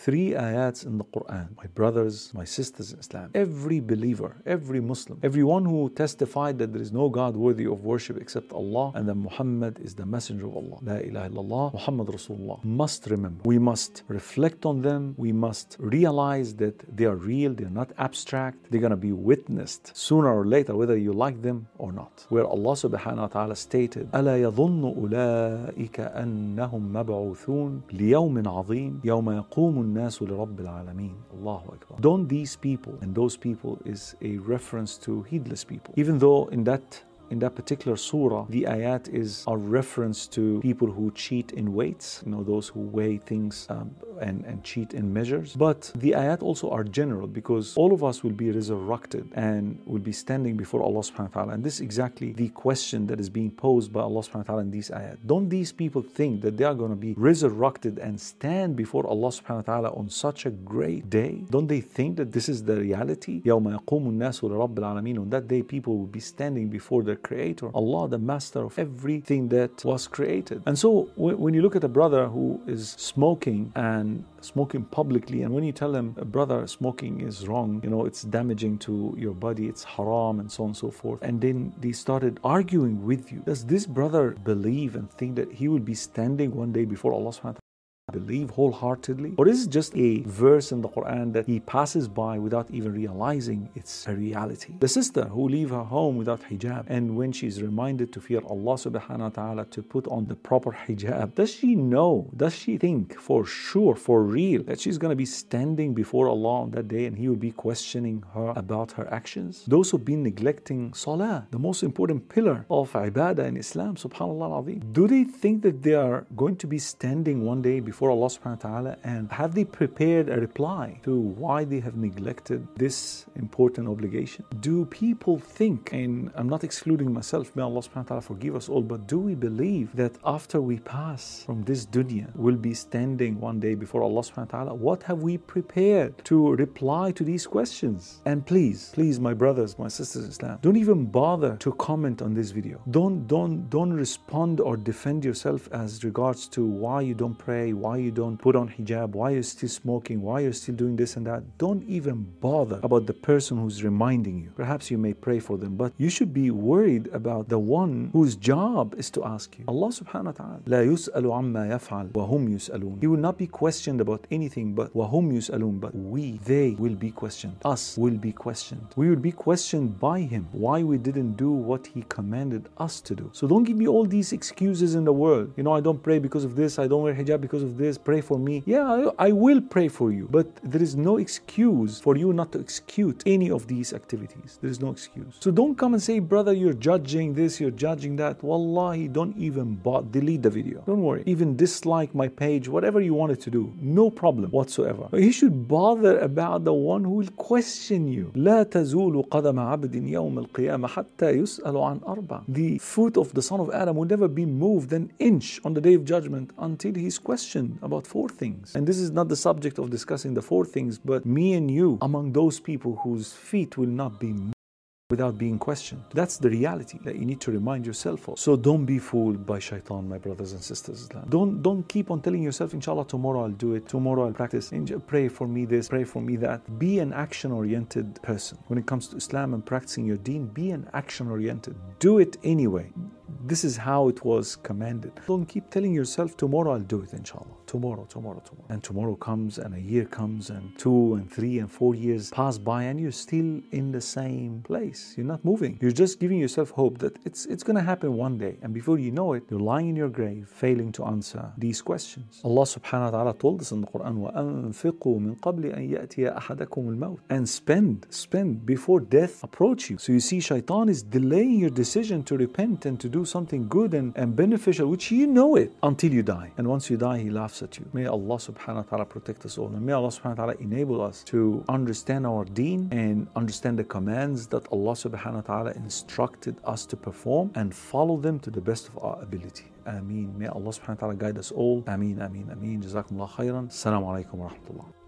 3 ayats in the Quran. My brothers, my sisters in Islam, every believer, every Muslim, everyone who testified that there is no God worthy of worship except Allah and that Muhammad is the messenger of Allah, La ilaha illallah, Muhammad Rasulullah, must remember. We must reflect on them. We must realize that they are real, they're not abstract. They're going to be witnessed sooner or later, whether you like them or not. Where Allah subhanahu wa ta'ala stated, أَلَا يَظُنُّ أُولَٰئِكَ أَنَّهُمْ مَبْعُوثُونَ لِيَوْمٍ عَظِيمٍ يَوْمَ يَقُومُ النَّاسُ لِرَبِّ الْعَالَمِينَ. Allahu Akbar. Don't these people, and those people is a reference to heedless people. Even though in that particular surah, the ayat is a reference to people who cheat in weights, those who weigh things and cheat in measures. But the ayat also are general, because all of us will be resurrected and will be standing before Allah subhanahu wa ta'ala. And this is exactly the question that is being posed by Allah subhanahu wa ta'ala in these ayat. Don't these people think that they are going to be resurrected and stand before Allah subhanahu wa ta'ala on such a great day? Don't they think that this is the reality? يَوْمَ يَقُومُ النَّاسُ لِرَبِّ الْعَالَمِينَ. On that day, people will be standing before their Creator, Allah, the master of everything that was created. And so when you look at a brother who is smoking publicly, and when you tell him, brother, smoking is wrong, it's damaging to your body, it's haram, and so on and so forth, and then they started arguing with you, does this brother believe and think that he will be standing one day before Allah subhanahu wa ta'ala? Believe wholeheartedly? Or is it just a verse in the Quran that he passes by without even realizing it's a reality? The sister who leaves her home without hijab, and when she's reminded to fear Allah subhanahu wa ta'ala, to put on the proper hijab, does she know, does she think for sure, for real, that she's going to be standing before Allah on that day and He will be questioning her about her actions? Those who've been neglecting salah, the most important pillar of ibadah in Islam, subhanallah al-azim, do they think that they are going to be standing one day before Allah subhanahu wa ta'ala, and have they prepared a reply to why they have neglected this important obligation? Do people think, and I'm not excluding myself, may Allah subhanahu wa ta'ala forgive us all, but do we believe that after we pass from this dunya, we'll be standing one day before Allah subhanahu wa ta'ala? What have we prepared to reply to these questions? And please, my brothers, my sisters in Islam, don't even bother to comment on this video. Don't respond or defend yourself as regards to why you don't pray, why you don't put on hijab, why you're still smoking, why you're still doing this and that. Don't even bother about the person who's reminding you. Perhaps you may pray for them, but you should be worried about the one whose job is to ask you. Allah subhanahu wa ta'ala, لا يسأل عما يفعل وهم يسألون. He will not be questioned about anything, but وهم يسألون. But they will be questioned. Us will be questioned. We will be questioned by Him why we didn't do what He commanded us to do. So don't give me all these excuses in the world. I don't pray because of this, I don't wear hijab because of this, pray for me. Yeah, I will pray for you, but there is no excuse for you not to execute any of these activities. There is no excuse. So don't come and say, brother, you're judging this, you're judging that. Wallahi, don't even delete the video. Don't worry. Even dislike my page, whatever you wanted to do. No problem whatsoever. But you should bother about the one who will question you. لا تزول قدم عبد يوم القيامة حتى يسأل عن أربع. The foot of the son of Adam will never be moved an inch on the day of judgment until he is questioned about 4 things. And this is not the subject of discussing the 4 things, but me and you among those people whose feet will not be moved without being questioned. That's the reality that you need to remind yourself of. So don't be fooled by shaitan, my brothers and sisters. Don't keep on telling yourself, inshallah, tomorrow I'll do it, tomorrow I'll practice, pray for me this, pray for me that. Be an action-oriented person. When it comes to Islam and practicing your deen, be an action-oriented. Do it anyway. This is how it was commanded. Don't keep telling yourself, tomorrow I'll do it, inshallah. Tomorrow. And tomorrow comes, and a year comes, and 2 and 3 and 4 years pass by, and you're still in the same place. You're not moving. You're just giving yourself hope that it's going to happen one day. And before you know it, you're lying in your grave, failing to answer these questions. Allah subhanahu wa ta'ala told us in the Quran, وَأَنفِقُوا مِن قَبْلِ أَن يَأْتِيَ أَحَدَكُمُ الْمَوْتِ. And spend before death approach you. So you see, shaitan is delaying your decision to repent and to do something good and beneficial, which you know it, until you die. And once you die, he laughs at you. May Allah subhanahu wa ta'ala protect us all. And may Allah subhanahu wa ta'ala enable us to understand our deen and understand the commands that Allah subhanahu wa ta'ala instructed us to perform, and follow them to the best of our ability. Ameen. May Allah subhanahu wa ta'ala guide us all. Ameen. Jazakumullah khairan. Assalamu alaikum wa rahmatullah.